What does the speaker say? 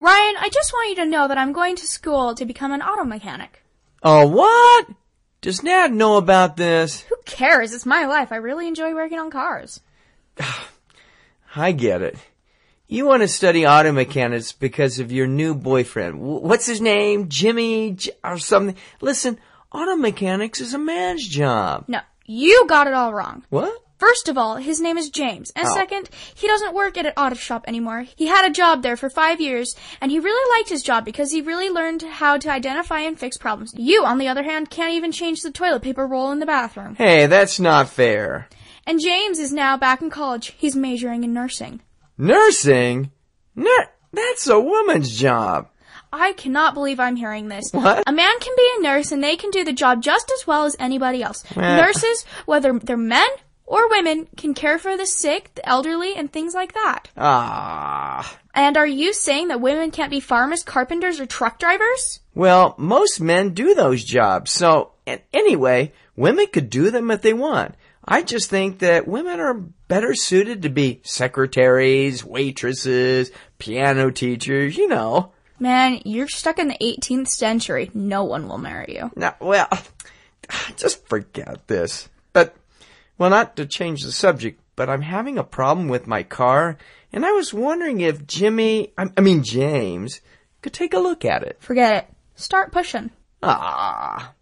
Ryan, I just want you to know that I'm going to school to become an auto mechanic. Oh, what? Does Nat know about this? Who cares? It's my life. I really enjoy working on cars. I get it. You want to study auto mechanics because of your new boyfriend. What's his name? Jimmy or something? Listen, auto mechanics is a man's job. No, you got it all wrong. What? First of all, his name is James. And second, he doesn't work at an auto shop anymore. He had a job there for 5 years, and he really liked his job because he really learned how to identify and fix problems. You, on the other hand, can't even change the toilet paper roll in the bathroom. Hey, that's not fair. And James is now back in college. He's majoring in nursing. Nursing? That's a woman's job. I cannot believe I'm hearing this. What? A man can be a nurse, and they can do the job just as well as anybody else. Nurses, whether they're men or women, can care for the sick, the elderly, and things like that. And are you saying that women can't be farmers, carpenters, or truck drivers? Well, most men do those jobs. So, anyway, women could do them if they want. I just think that women are better suited to be secretaries, waitresses, piano teachers, you know. Man, you're stuck in the 18th century. No one will marry you. No, well, just forget this. But, well, not to change the subject, but I'm having a problem with my car, and I was wondering if James, could take a look at it. Forget it. Start pushing.